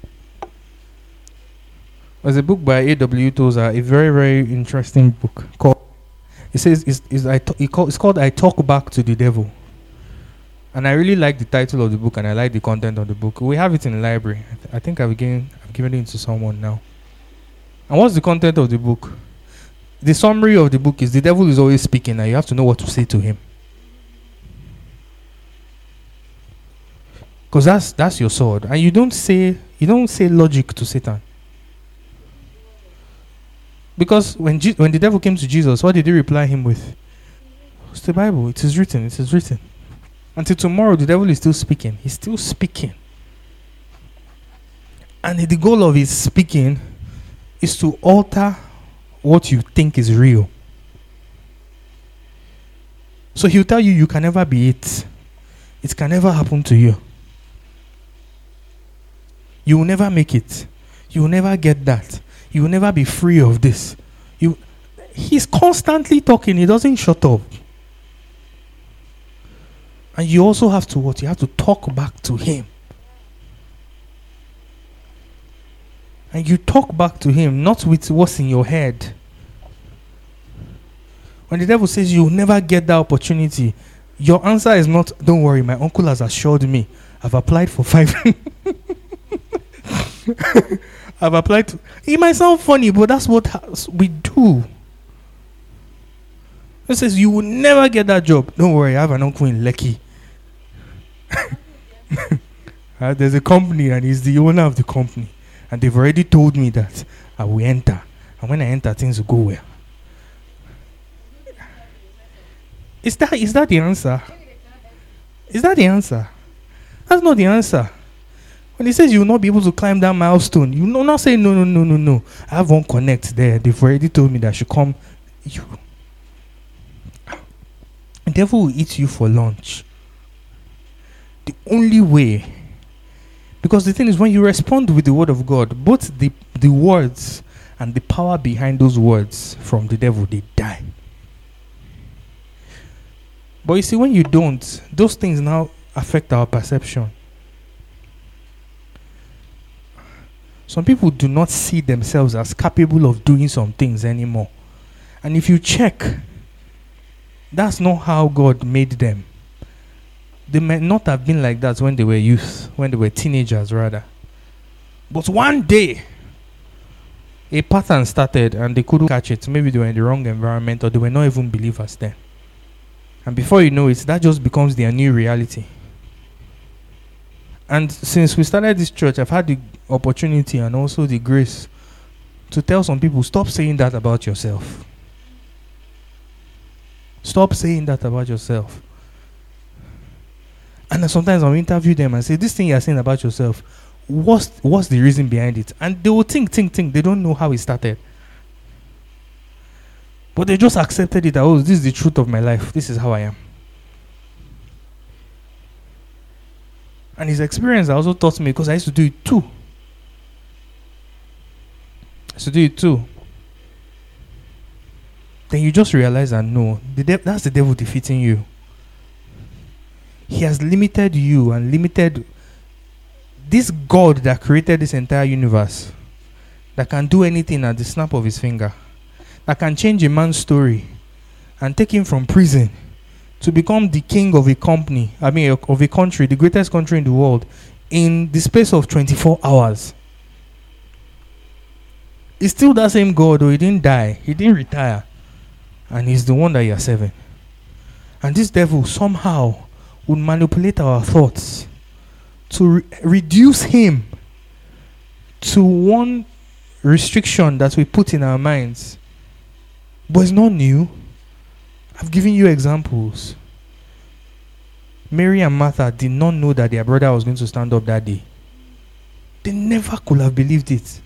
There's a book by A W Tozer, a very, very interesting book called, it says, it's, it's, I t- it call, it's called I Talk Back to the Devil. And I really like the title of the book, and I like the content of the book. We have it in the library. I, th- I think I've given, I've given it to someone now. And what's the content of the book? The summary of the book is the devil is always speaking, and you have to know what to say to him. Because that's that's your sword. And you don't say you don't say logic to Satan. Because when Je- when the devil came to Jesus, what did he reply him with? It's the Bible. It is written. It is written. Until tomorrow, the devil is still speaking. He's still speaking. And the goal of his speaking is to alter what you think is real. So he'll tell you you can never be it. It can never happen to you. You will never make it. You will never get that. You will never be free of this. You, he's constantly talking. He doesn't shut up. And you also have to what? You have to talk back to him. And you talk back to him, not with what's in your head. When the devil says you will never get that opportunity, your answer is not, don't worry, my uncle has assured me. I've applied for five. I've applied to. It might sound funny, but that's what ha- we do. It says you will never get that job. Don't worry, I have an uncle in Lekki. uh, there's a company and he's the owner of the company. And they've already told me that I will enter. And when I enter, things will go well. Is that is that the answer? Is that the answer? That's not the answer. When he says you will not be able to climb that milestone, you will not say no, no, no, no, no. I have one connect there. They've already told me that I should come. You. The devil will eat you for lunch. The only way, because the thing is, when you respond with the word of God, both the, the words and the power behind those words from the devil, they die. But you see, when you don't, those things now affect our perception. Some people do not see themselves as capable of doing some things anymore. And if you check, that's not how God made them. They may not have been like that when they were youth, when they were teenagers rather. But one day, a pattern started and they couldn't catch it. Maybe they were in the wrong environment or they were not even believers then. And before you know it, that just becomes their new reality. And since we started this church, I've had the opportunity and also the grace to tell some people, stop saying that about yourself. Stop saying that about yourself. And sometimes I'll interview them and say, this thing you're saying about yourself, what's, what's the reason behind it? And they will think, think, think. They don't know how it started. But they just accepted it. Oh, this is the truth of my life. This is how I am. And his experience also taught me, because I used to do it too. I used to do it too. Then you just realize that no, the de- that's the devil defeating you. He has limited you and limited this God that created this entire universe, that can do anything at the snap of his finger, that can change a man's story and take him from prison to become the king of a company, I mean of a country, the greatest country in the world, in the space of twenty-four hours. It's still that same God, though. He didn't die, he didn't retire, and he's the one that you're serving. And this devil somehow would manipulate our thoughts to re- reduce him to one restriction that we put in our minds. But it's not new. I've given you examples. Mary and Martha did not know that their brother was going to stand up that day. They never could have believed it.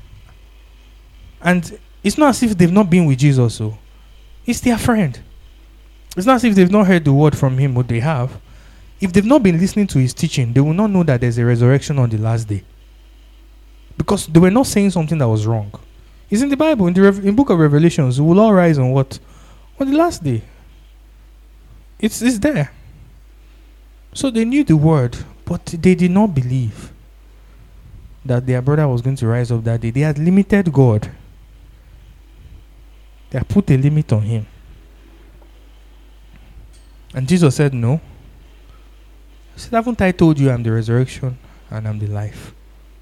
And it's not as if they've not been with Jesus. So it's their friend. It's not as if they've not heard the word from him, but they have. If they've not been listening to his teaching, they will not know that there's a resurrection on the last day. Because they were not saying something that was wrong. It's in the Bible, in the Rev- in book of Revelations. We will all rise on what? On the last day. It's, it's there. So they knew the word, but they did not believe that their brother was going to rise up that day. They had limited God. They had put a limit on him. And Jesus said, no. He said, haven't I told you I'm the resurrection and I'm the life?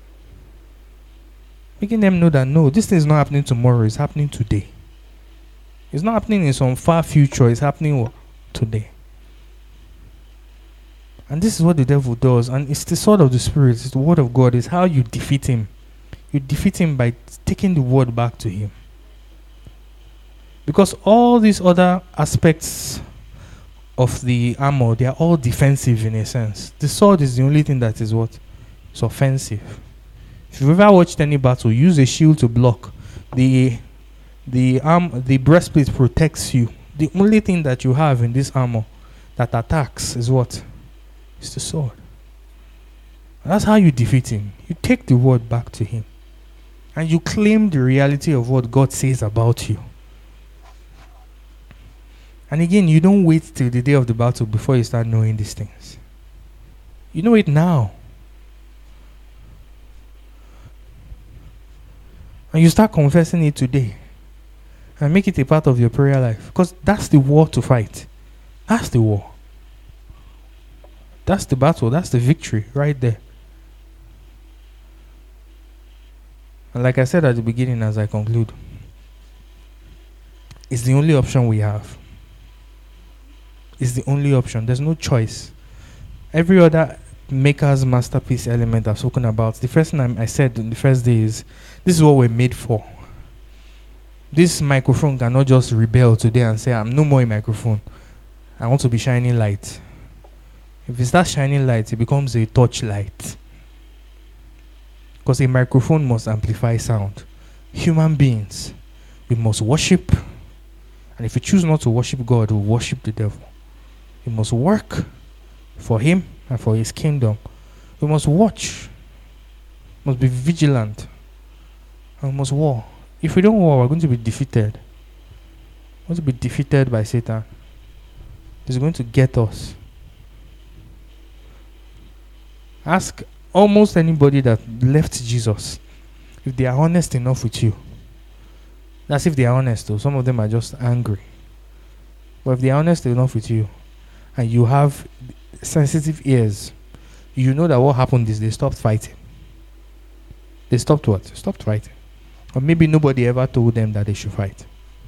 Making them know that no, this thing is not happening tomorrow, it's happening today. It's not happening in some far future, it's happening today. And this is what the devil does. And it's the sword of the Spirit, it's the word of God, it's how you defeat him. You defeat him by taking the word back to him. Because all these other aspects of the armor, they are all defensive in a sense. The sword is the only thing that is what? It's offensive. If you've ever watched any battle, use a shield to block. The the arm, the breastplate protects you. The only thing that you have in this armor that attacks is what? It's the sword. And that's how you defeat him. You take the word back to him. And you claim the reality of what God says about you. And again, you don't wait till the day of the battle before you start knowing these things. You know it now. And you start confessing it today. And make it a part of your prayer life. Because that's the war to fight. That's the war. That's the battle. That's the victory right there. And like I said at the beginning as I conclude, it's the only option we have. It's the only option. There's no choice. Every other maker's masterpiece element I've spoken about, the first time I said in the first day is, this is what we're made for. This microphone cannot just rebel today and say, I'm no more a microphone. I want to be shining light. If it starts shining light, it becomes a touch light. Because a microphone must amplify sound. Human beings, we must worship. And if we choose not to worship God, we worship the devil. We must work for him and for his kingdom. We must watch. We must be vigilant. And we must war. If we don't war, we're going to be defeated. We're going to be defeated by Satan. He's going to get us. Ask almost anybody that left Jesus if they are honest enough with you. That's if they are honest though. Some of them are just angry. But if they are honest enough with you and you have sensitive ears, you know that what happened is they stopped fighting. They stopped what? Stopped fighting. Or maybe nobody ever told them that they should fight.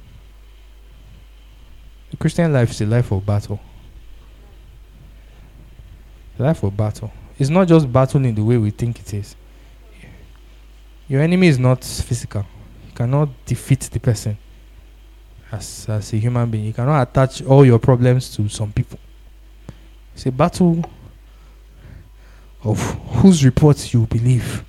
The Christian life is a life of battle. A life of battle. It's not just battle in the way we think it is. Your enemy is not physical. You cannot defeat the person as, as a human being. You cannot attach all your problems to some people. It's a battle of whose reports you believe.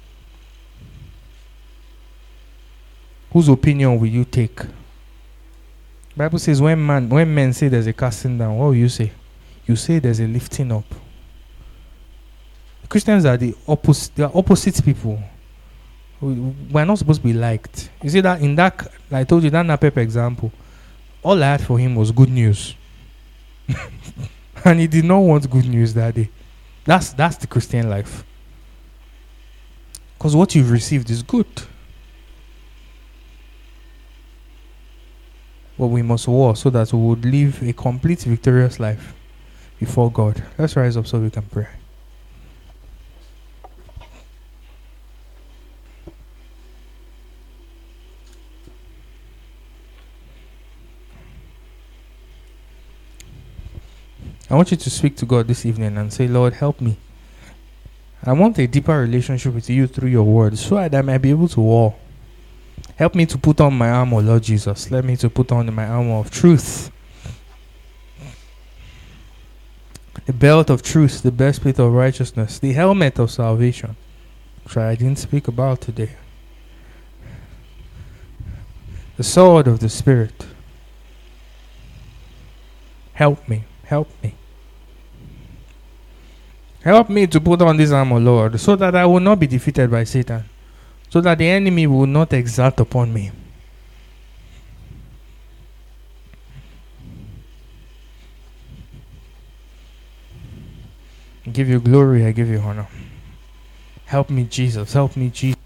Whose opinion will you take? The Bible says when man, when men say there's a casting down, what will you say? You say there's a lifting up. Christians are the opposite. They are opposite people. We, we're not supposed to be liked. You see that in that, like I told you, that Napep example, all I had for him was good news. And he did not want good news that day. That's that's the Christian life. Because what you've received is good. But we must war so that we would live a complete victorious life before God. Let's rise up so we can pray. I want you to speak to God this evening and say, Lord, help me. I want a deeper relationship with you through your word so that I might be able to war. Help me to put on my armor, Lord Jesus. Let me to put on my armor of truth. The belt of truth, the breastplate of righteousness, the helmet of salvation, which I didn't speak about today. The sword of the Spirit. Help me, help me. Help me to put on this armor, Lord, so that I will not be defeated by Satan. So that the enemy will not exalt upon me. I give you glory, I give you honor. Help me, Jesus. Help me, Jesus.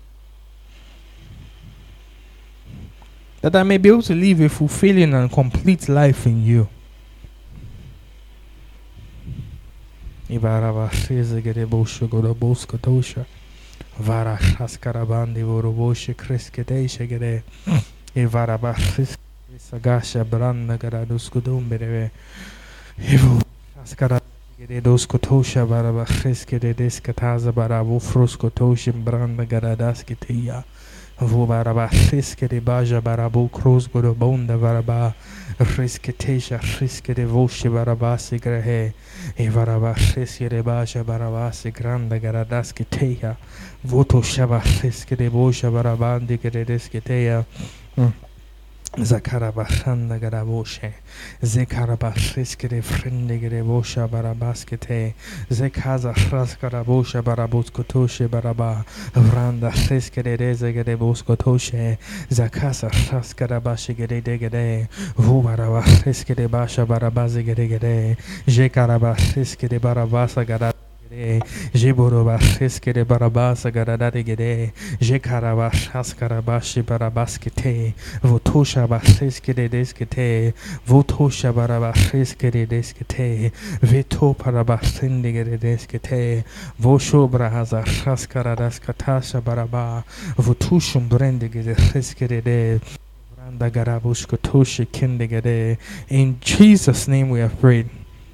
That I may be able to live a fulfilling and complete life in you. Ivaraba Rizigere Bosha Godoboska Tosha. Vara Haskarabandi Voroboshe Kreskete Gere. Ivaraba Sagasha Branda Garaduskudumbereve. Evo Haskara Doskotosha Baraba Kreskede Deskataza Barabo Froscotoshim Branda Garadaskitia. Vubaraba Friskede Baja Barabo Cross Godobonda Varaba Frisketesha Friskede Voshe Barabasi Grahe Evaraba Friskede Baja Barabasi Granda Garadaskitea Voto Shaba Friskede Bosha Barabandi Gredesketea Zakarabashanda Garaboshe Zekarabashriskere Frindegere Bosha Barabaskete Zekaza Fraskarabosha Barabuskotoshe Baraba Vranda Friskere Rezegere Boskotoshe Zakasa Fraskarabashigere Degede Vubaraba Friskere Basha Barabazigere Jekarabashriskere Barabasa Garab Jiboroba Fiskere Barabasa Garadade Gede, Jekarabash Haskarabashi Barabaskete, Votosha Baskere Deskete, Votosha Barabaskere Deskete, Vito Parabasindegere Deskete, Vosho Brahaza Haskaradaskatasha Baraba, Votushum Brendegere Fiskere de Randa Garabushkotoshi Kindegede. In Jesus' name we have prayed.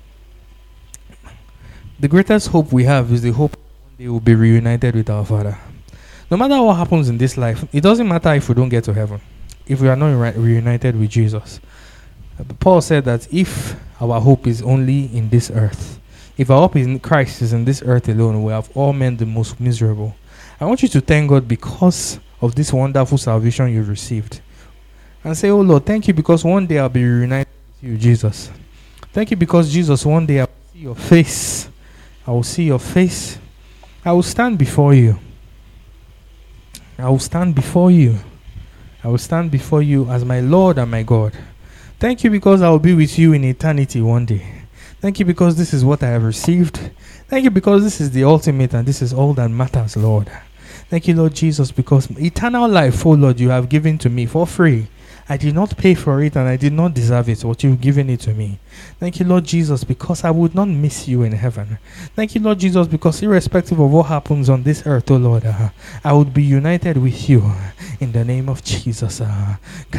The greatest hope we have is the hope that one day we'll be reunited with our Father. No matter what happens in this life, it doesn't matter if we don't get to heaven, if we are not re- reunited with Jesus. Paul said that if our hope is only in this earth, if our hope in Christ is in this earth alone, we have all men the most miserable. I want you to thank God because of this wonderful salvation you've received. And say, oh Lord, thank you because one day I'll be reunited with you, Jesus. Thank you because, Jesus, one day I'll see your face. I will see your face. I will stand before you. I will stand before you. I will stand before you as my Lord and my God. Thank you because I will be with you in eternity one day. Thank you because this is what I have received. Thank you because this is the ultimate and this is all that matters, Lord. Thank you, Lord Jesus, because eternal life, oh Lord, you have given to me for free. I did not pay for it and I did not deserve it, but you've given it to me. Thank you, Lord Jesus, because I would not miss you in heaven. Thank you, Lord Jesus, because irrespective of what happens on this earth, oh Lord, uh, I would be united with you in the name of Jesus. Uh,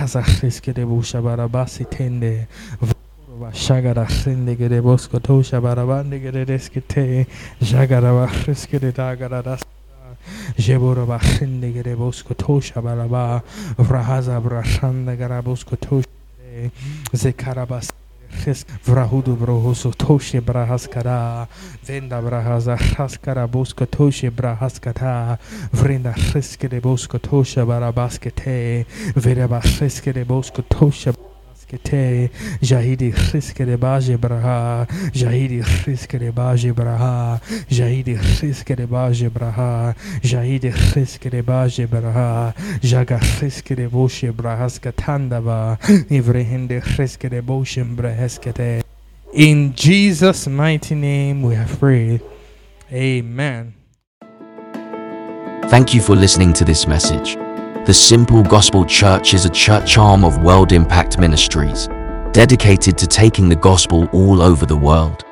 Shagara Sinde Gedebosko Tosha Barabande Gedeskete Jagaraba Friskede Dagaradas Jeboraba Sinde Gedebosko Tosha Baraba Vrahaza Brashanda Garabosko Tosha Zekarabas Vrahudu Brohoso Toshe Brahaskara Venda Brahaza Haskara Bosko Toshe Brahaskata Vrenda Friskede Bosko Tosha Barabaskete Vereba Friskede Bosko Tosha Kete Jahidi Friskere Baje Braha Jahidi Friskere Baje Braha Jahidi Friskere Baje Braha Jahidi Friskere Baje Braha Jaga Friskere Boshe Brahaskatandava Ivrehende Friskere Boshe Braheskete. In Jesus' mighty name we have prayed. Amen. Thank you for listening to this message. The Simple Gospel Church is a church arm of World Impact Ministries, dedicated to taking the gospel all over the world.